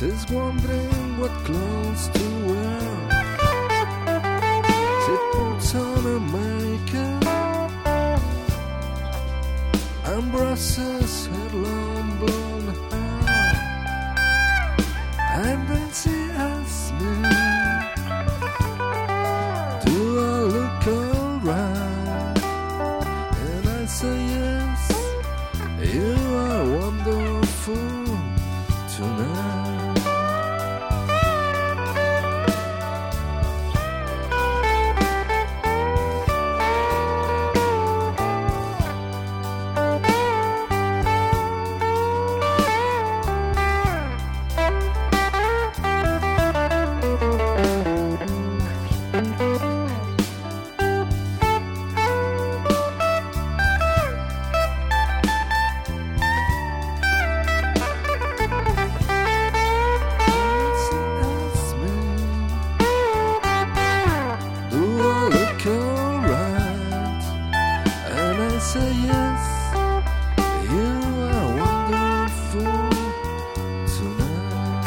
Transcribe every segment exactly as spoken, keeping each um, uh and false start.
She's wondering what clothes to wear. She puts on her makeup and brushes her long blonde hair. And then she asks me, do I look alright? And I say yes, you are wonderful tonight. Say yes, you are wonderful tonight.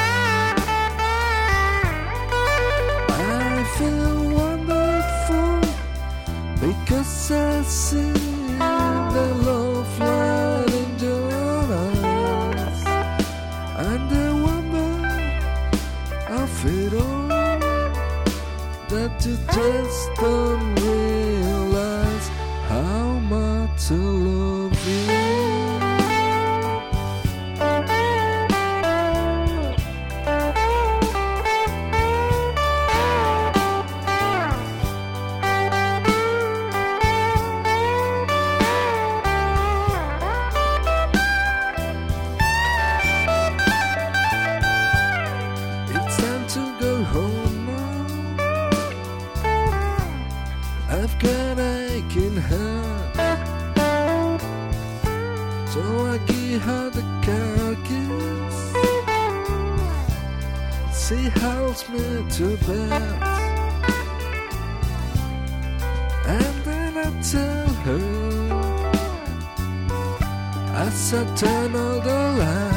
I feel wonderful because I see the love light in your eyes, and the wonder of it all, that you just don't realize how much I love you. It's time to go home now. I've got an aching heart, so I give her the carcass. She helps me to bed, and then I tell her, as I turn all the lights,